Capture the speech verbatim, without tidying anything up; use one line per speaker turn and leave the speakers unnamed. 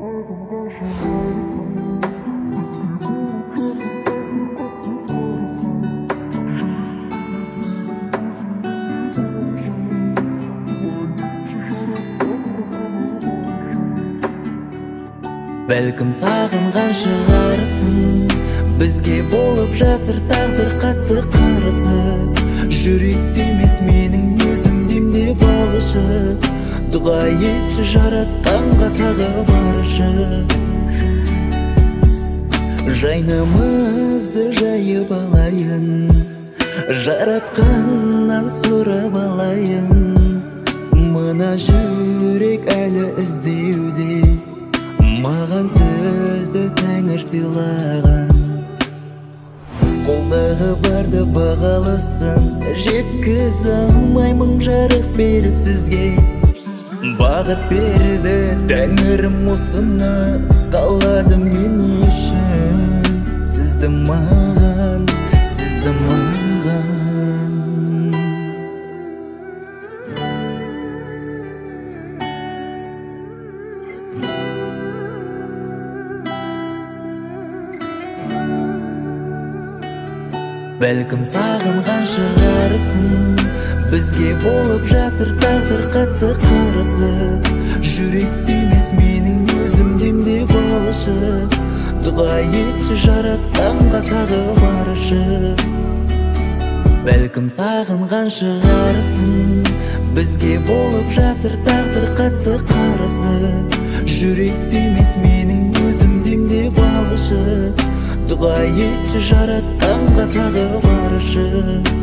Бәлкім сағынған шығарсың, бізге болып жатыр тағдыр қатты қарсы. Жүректе емес менің өзімдемде болшы, дұға етші жаратқанға тағы баршы. Жайнымызды жайып алайын, жаратқаннан сұрап алайын. Мына жүрек әлі іздеуде, маған сөзді тәңір сыйлаған. Қолдағы барды бағалысын, жеткіз алмаймын жарық беріп сізге. Бағыт берді тәңірім осыны, қалады мен үшін. Сізді маған, сізді маған. Бәлкім сағынған шығарсың, бізге болып жатыр тағдыр қатты қарсы. Жүректе емес менің өзімдемде болшы, дұға етші жаратқанға тағы баршы. Бәлкім сағынған шығарсың, бізге болып жатыр тағдыр қатты қарсы. Жүректе емес менің өзімдемде болшы, дұға етші жаратқанға тағы баршы.